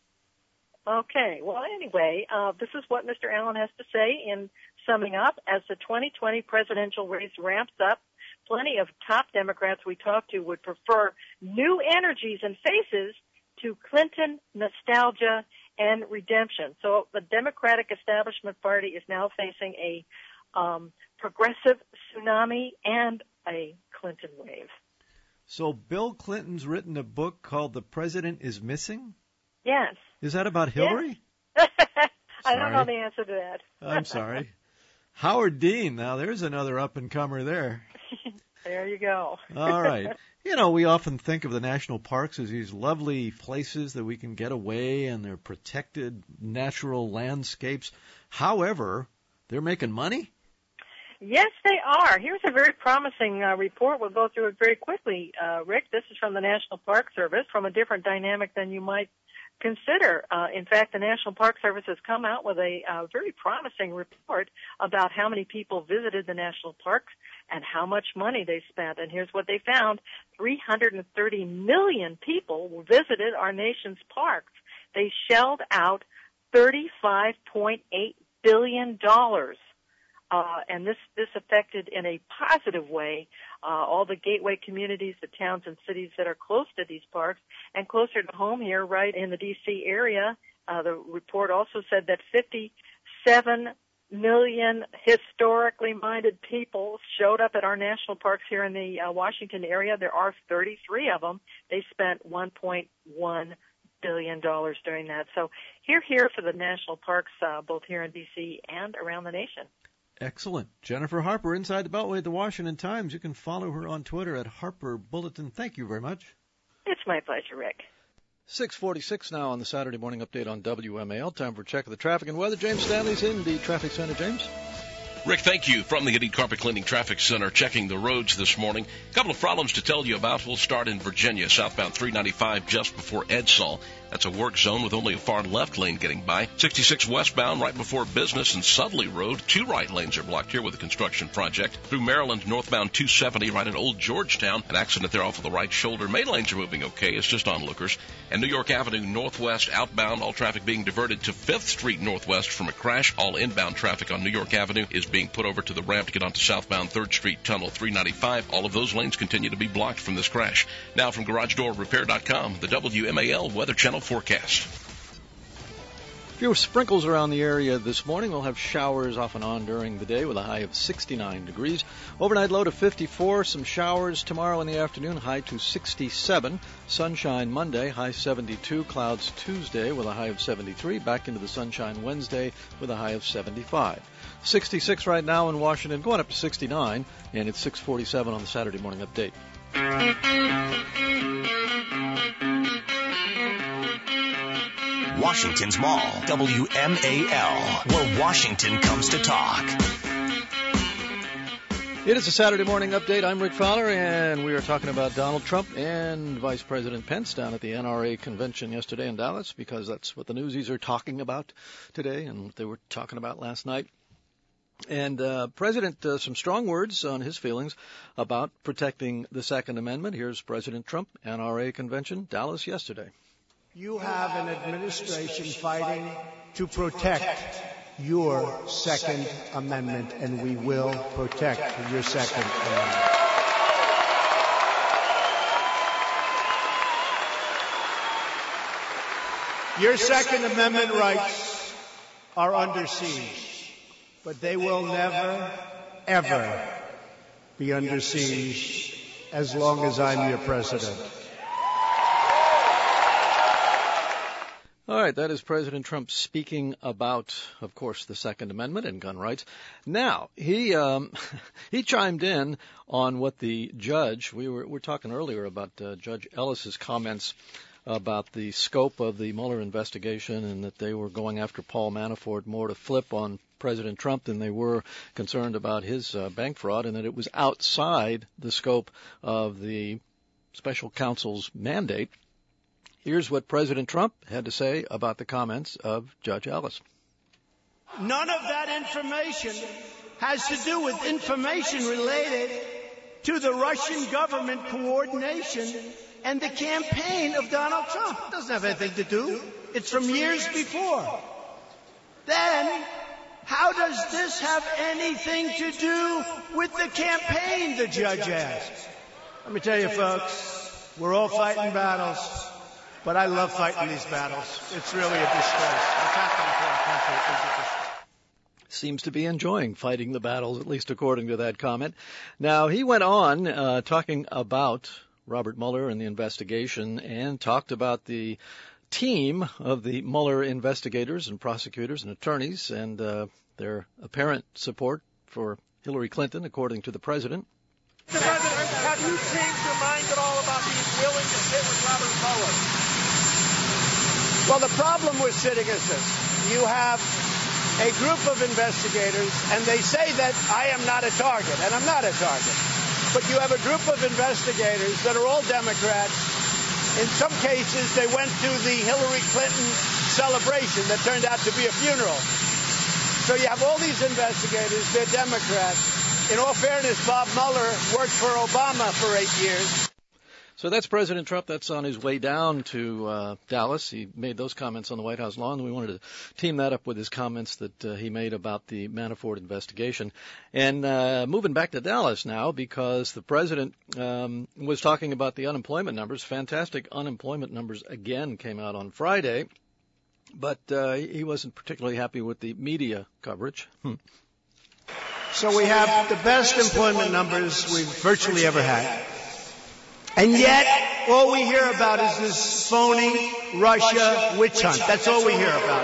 Speaker 10: Okay, well, anyway, this is what Mr. Allen has to say in summing up. As the 2020 presidential race ramps up, plenty of top Democrats we talked to would prefer new energies and faces to Clinton nostalgia and redemption. So the Democratic Establishment Party is now facing a progressive tsunami and a Clinton wave.
Speaker 16: So Bill Clinton's written a book called The President is Missing?
Speaker 10: Yes.
Speaker 16: Is that about Hillary?
Speaker 10: Yes. I don't know the answer to that.
Speaker 16: I'm sorry. Howard Dean, now there's another up-and-comer there.
Speaker 10: There you go.
Speaker 16: All right. You know, we often think of the national parks as these lovely places that we can get away and they're protected natural landscapes. However, they're making money?
Speaker 10: Yes, they are. Here's a very promising report. We'll go through it very quickly, Rick. This is from the National Park Service, from a different dynamic than you might consider. In fact, the National Park Service has come out with a very promising report about how many people visited the national parks and how much money they spent. And here's what they found. 330 million people visited our nation's parks. They shelled out $35.8 billion. And this affected in a positive way all the gateway communities, the towns and cities that are close to these parks and closer to home here, right in the D.C. area. The report also said that 57 million historically minded people showed up at our national parks here in the Washington area. There are 33 of them. They spent $1.1 billion during that. So here for the national parks, both here in D.C. and around the nation.
Speaker 16: Excellent. Jennifer Harper, Inside the Beltway at the Washington Times. You can follow her on Twitter at Harper Bulletin. Thank you very much.
Speaker 10: It's my pleasure, Rick.
Speaker 16: 6:46 now on the Saturday morning update on WMAL. Time for a check of the traffic and weather. James Stanley's in the traffic center. James?
Speaker 6: Rick, thank you. From the Hadid Carpet Cleaning Traffic Center, checking the roads this morning. A couple of problems to tell you about. We'll start in Virginia, southbound 395 just before Edsall. That's a work zone with only a far left lane getting by. 66 westbound right before Business and Sudley Road. 2 right lanes are blocked here with a construction project. Through Maryland, northbound 270 right at Old Georgetown. An accident there off of the right shoulder. Main lanes are moving okay. It's just onlookers. And New York Avenue northwest outbound. All traffic being diverted to 5th Street northwest from a crash. All inbound traffic on New York Avenue is being put over to the ramp to get onto southbound 3rd Street Tunnel 395. All of those lanes continue to be blocked from this crash. Now from GarageDoorRepair.com, the WMAL Weather Channel forecast.
Speaker 16: Few sprinkles around the area this morning. We'll have showers off and on during the day with a high of 69 degrees. Overnight low to 54. Some showers tomorrow in the afternoon, high to 67. Sunshine Monday, high 72. Clouds Tuesday with a high of 73. Back into the sunshine Wednesday with a high of 75. 66 right now in Washington, going up to 69, and it's 6:47 on the Saturday morning update.
Speaker 1: Washington's Mall, WMAL, where Washington comes to talk.
Speaker 16: It is a Saturday morning update. I'm Rick Fowler, and we are talking about Donald Trump and Vice President Pence down at the NRA convention yesterday in Dallas, because that's what the newsies are talking about today and what they were talking about last night. And President, some strong words on his feelings about protecting the Second Amendment. Here's President Trump, NRA convention, Dallas yesterday.
Speaker 11: You have an administration fighting to protect your Second Amendment, and we will protect your Second Amendment. Your Second Amendment rights are under siege, but they will never, ever be under siege as long as I'm your president.
Speaker 16: All right, that is President Trump speaking about, of course, the Second Amendment and gun rights. Now, he chimed in on what the judge, we were talking earlier about Judge Ellis's comments about the scope of the Mueller investigation and that they were going after Paul Manafort more to flip on President Trump than they were concerned about his bank fraud, and that it was outside the scope of the special counsel's mandate. Here's what President Trump had to say about the comments of Judge Ellis.
Speaker 11: None of that information has to do with information related to the Russian government coordination and the campaign of Donald Trump. It doesn't have anything to do. It's from years before. Then, how does this have anything to do with the campaign, the judge asked. Let me tell you, folks, we're all fighting battles. But I love fighting these battles. It's really a disgrace. What's happening to our country is a disgrace.
Speaker 16: Seems to be enjoying fighting the battles, at least according to that comment. Now, he went on talking about Robert Mueller and the investigation, and talked about the team of the Mueller investigators and prosecutors and attorneys and their apparent support for Hillary Clinton, according to the president.
Speaker 11: Mr. President, have you changed your mind at all about being willing to sit with Robert Mueller? Well, the problem with sitting is this. You have a group of investigators, and they say that I am not a target, and I'm not a target. But you have a group of investigators that are all Democrats. In some cases, they went to the Hillary Clinton celebration that turned out to be a funeral. So you have all these investigators, they're Democrats. In all fairness, Bob Mueller worked for Obama for 8 years.
Speaker 16: So that's President Trump. That's on his way down to Dallas. He made those comments on the White House lawn. We wanted to team that up with his comments that he made about the Manafort investigation. And moving back to Dallas now, because the president was talking about the unemployment numbers. Fantastic unemployment numbers again came out on Friday. But he wasn't particularly happy with the media coverage.
Speaker 11: So we have the best employment numbers we've virtually ever had. And yet, all we hear about is this phony Russia witch hunt. That's all we hear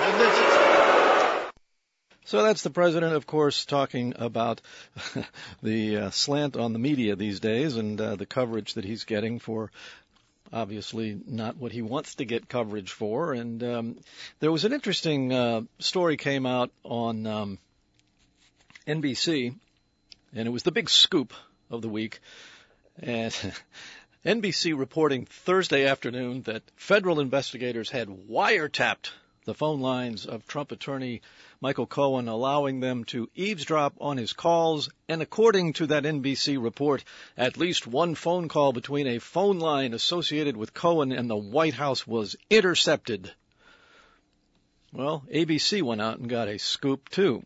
Speaker 11: about.
Speaker 16: So that's the president, of course, talking about the slant on the media these days and the coverage that he's getting for obviously not what he wants to get coverage for. And there was an interesting story came out on NBC, and it was the big scoop of the week. And NBC reporting Thursday afternoon that federal investigators had wiretapped the phone lines of Trump attorney Michael Cohen, allowing them to eavesdrop on his calls. And according to that NBC report, at least one phone call between a phone line associated with Cohen and the White House was intercepted. Well, ABC went out and got a scoop too.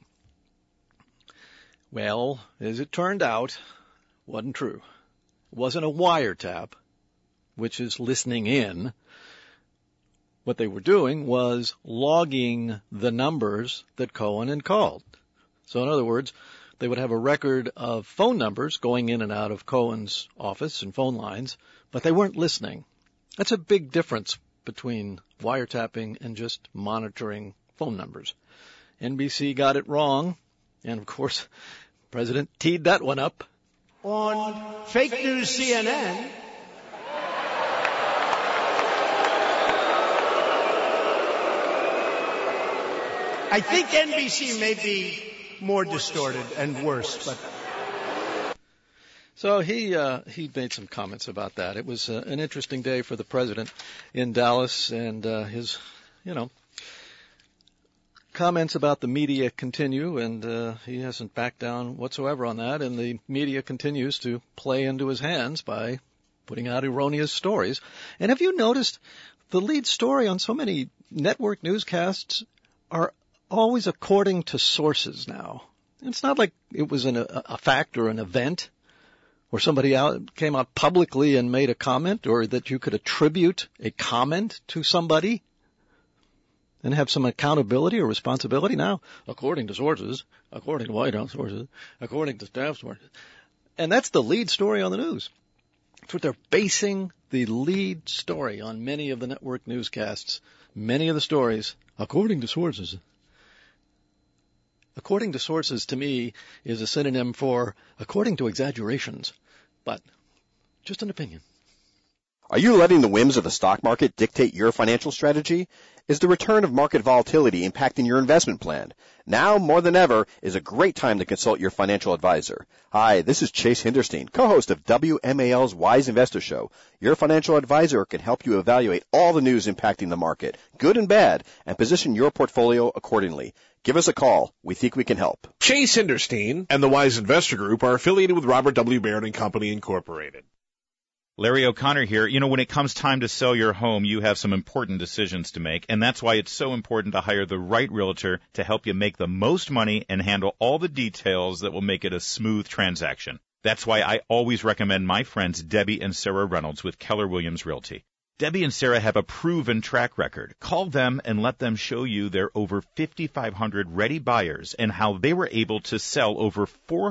Speaker 16: Well, as it turned out, wasn't true. It wasn't a wiretap, which is listening in. What they were doing was logging the numbers that Cohen had called. So in other words, they would have a record of phone numbers going in and out of Cohen's office and phone lines, but they weren't listening. That's a big difference between wiretapping and just monitoring phone numbers. NBC got it wrong, and of course, the President teed that one up.
Speaker 11: On fake news CNN, I think NBC may be more distorted and worse, but.
Speaker 16: So he made some comments about that. It was an interesting day for the president in Dallas, and his, comments about the media continue, and he hasn't backed down whatsoever on that, and the media continues to play into his hands by putting out erroneous stories. And have you noticed the lead story on so many network newscasts are always according to sources now? It's not like it was a fact or an event, or somebody came out publicly and made a comment, or that you could attribute a comment to somebody and have some accountability or responsibility. Now, according to sources, according to White House sources, according to staff sources. And that's the lead story on the news. That's what they're basing the lead story on. Many of the network newscasts, many of the stories, according to sources. According to sources, to me, is a synonym for according to exaggerations, but just an opinion.
Speaker 9: Are you letting the whims of the stock market dictate your financial strategy? Is the return of market volatility impacting your investment plan? Now, more than ever, is a great time to consult your financial advisor. Hi, this is Chase Hinderstein, co-host of WMAL's Wise Investor Show. Your financial advisor can help you evaluate all the news impacting the market, good and bad, and position your portfolio accordingly. Give us a call. We think we can help.
Speaker 12: Chase Hinderstein and the Wise Investor Group are affiliated with Robert W. Baird & Company, Incorporated.
Speaker 13: Larry O'Connor here. When it comes time to sell your home, you have some important decisions to make, and that's why it's so important to hire the right realtor to help you make the most money and handle all the details that will make it a smooth transaction. That's why I always recommend my friends Debbie and Sarah Reynolds with Keller Williams Realty. Debbie and Sarah have a proven track record. Call them and let them show you their over 5,500 ready buyers and how they were able to sell over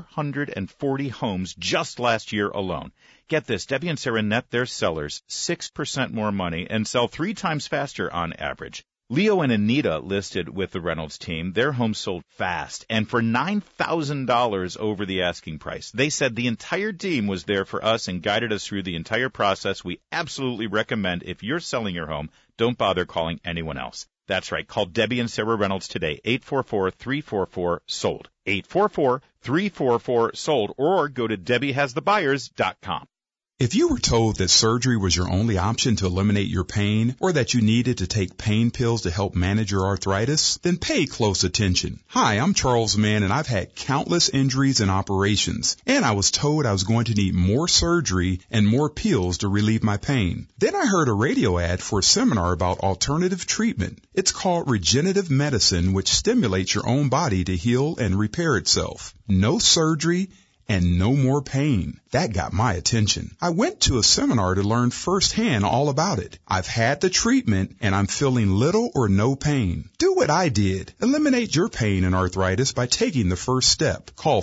Speaker 13: 440 homes just last year alone. Get this, Debbie and Sarah net their sellers 6% more money and sell 3 times faster on average. Leo and Anita listed with the Reynolds team. Their home sold fast and for $9,000 over the asking price. They said the entire team was there for us and guided us through the entire process. We absolutely recommend if you're selling your home, don't bother calling anyone else. That's right. Call Debbie and Sarah Reynolds today, 844-344-SOLD. 844-344-SOLD, or go to DebbieHasTheBuyers.com.
Speaker 14: If you were told that surgery was your only option to eliminate your pain, or that you needed to take pain pills to help manage your arthritis, then pay close attention. Hi, I'm Charles Mann, and I've had countless injuries and operations, and I was told I was going to need more surgery and more pills to relieve my pain. Then I heard a radio ad for a seminar about alternative treatment. It's called regenerative medicine, which stimulates your own body to heal and repair itself. No surgery and no more pain. That got my attention. I went to a seminar to learn firsthand all about it. I've had the treatment and I'm feeling little or no pain. Do what I did. Eliminate your pain and arthritis by taking the first step. Call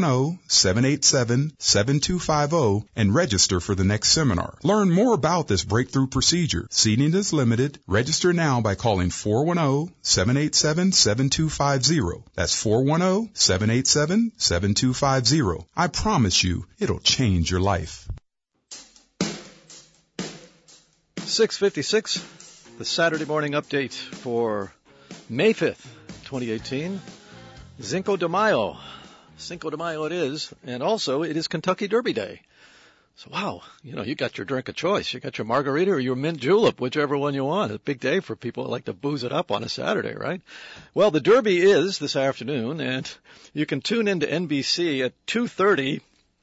Speaker 14: 410-787-7250 and register for the next seminar. Learn more about this breakthrough procedure. Seating is limited. Register now by calling 410-787-7250. That's 410-787-7250. I promise you, it'll change your life.
Speaker 16: 6:56, the Saturday morning update for May 5th, 2018. Cinco de Mayo. Cinco de Mayo it is, and also it is Kentucky Derby Day. So, wow, you got your drink of choice. You got your margarita or your mint julep, whichever one you want. It's a big day for people who like to booze it up on a Saturday, right? Well, the Derby is this afternoon, and you can tune into NBC at 2:30.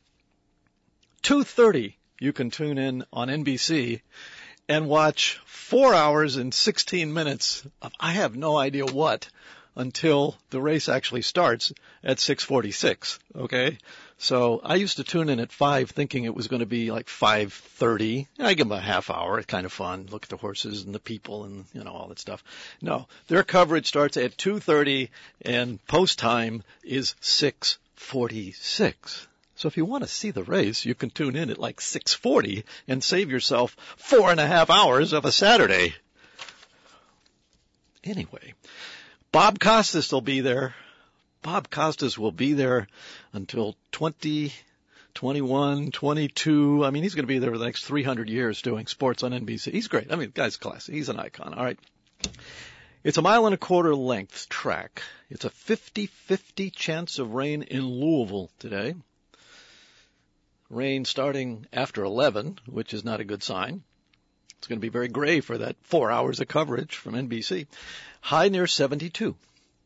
Speaker 16: 2:30, you can tune in on NBC and watch 4 hours and 16 minutes of I have no idea what until the race actually starts at 6:46, okay? So I used to tune in at 5 thinking it was going to be like 5:30. I give them a half hour. It's kind of fun. Look at the horses and the people and, all that stuff. No, their coverage starts at 2:30 and post time is 6:46. So if you want to see the race, you can tune in at like 6:40 and save yourself 4.5 hours of a Saturday. Anyway, Bob Costas will be there. Bob Costas will be there until 2021, 22. I mean, he's going to be there for the next 300 years doing sports on NBC. He's great. I mean, the guy's classy. He's an icon. All right. It's a 1.25 mile length track. It's a 50-50 chance of rain in Louisville today. Rain starting after 11, which is not a good sign. It's going to be very gray for that 4 hours of coverage from NBC. High near 72.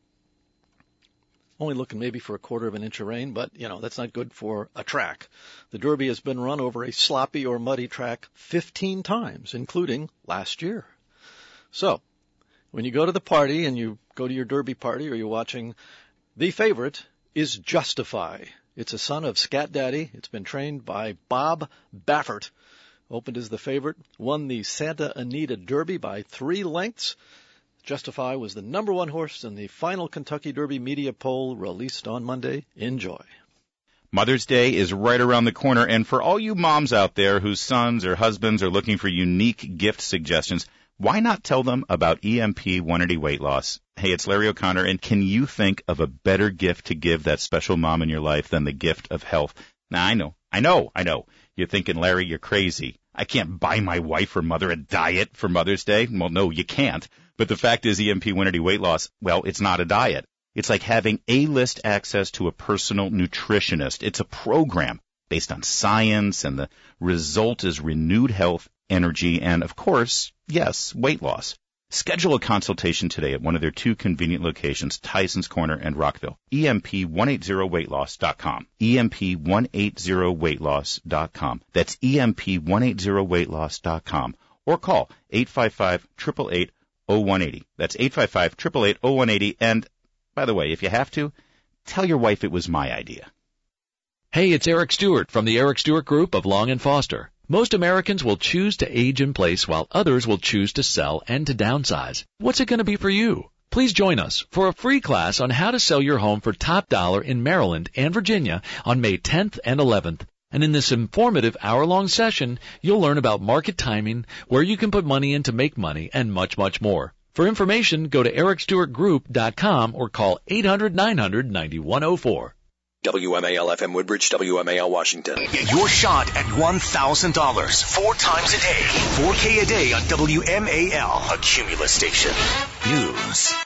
Speaker 16: Only looking maybe for 1/4 inch of rain, but, that's not good for a track. The Derby has been run over a sloppy or muddy track 15 times, including last year. So, when you go to the party and you go to your Derby party or you're watching, the favorite is Justify. It's a son of Scat Daddy. It's been trained by Bob Baffert. Opened as the favorite, won the Santa Anita Derby by 3 lengths. Justify was the number 1 horse in the final Kentucky Derby media poll released on Monday. Enjoy.
Speaker 13: Mother's Day is right around the corner, and for all you moms out there whose sons or husbands are looking for unique gift suggestions, why not tell them about EMP 180 weight loss? Hey, it's Larry O'Connor, and can you think of a better gift to give that special mom in your life than the gift of health? Now, I know. You're thinking, Larry, you're crazy. I can't buy my wife or mother a diet for Mother's Day. Well, no, you can't. But the fact is, EMP 180 weight loss, well, it's not a diet. It's like having A-list access to a personal nutritionist. It's a program based on science, and the result is renewed health, energy, and, of course, yes, weight loss. Schedule a consultation today at one of their 2 convenient locations, Tyson's Corner and Rockville. EMP180weightloss.com. EMP180weightloss.com. That's EMP180weightloss.com. Or call 855-888-0180. That's 855-888-0180. And, by the way, if you have to, tell your wife it was my idea.
Speaker 15: Hey, it's Eric Stewart from the Eric Stewart Group of Long & Foster. Most Americans will choose to age in place while others will choose to sell and to downsize. What's it going to be for you? Please join us for a free class on how to sell your home for top dollar in Maryland and Virginia on May 10th and 11th. And in this informative hour-long session, you'll learn about market timing, where you can put money in to make money, and much, much more. For information, go to ericstewartgroup.com or call 800-900-9104.
Speaker 1: WMAL-FM Woodbridge, WMAL Washington. Get your shot at $1,000 4 times a day. 4K a day on WMAL, a Cumulus station. News.